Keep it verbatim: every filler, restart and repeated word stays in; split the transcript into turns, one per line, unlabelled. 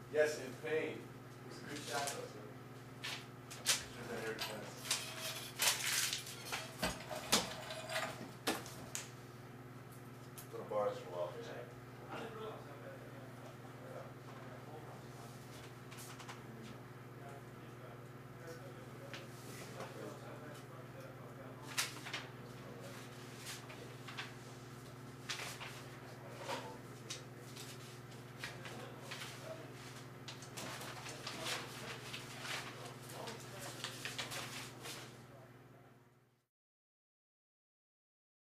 Yes, in pain. It was a good shot though, so. Should have been here twice.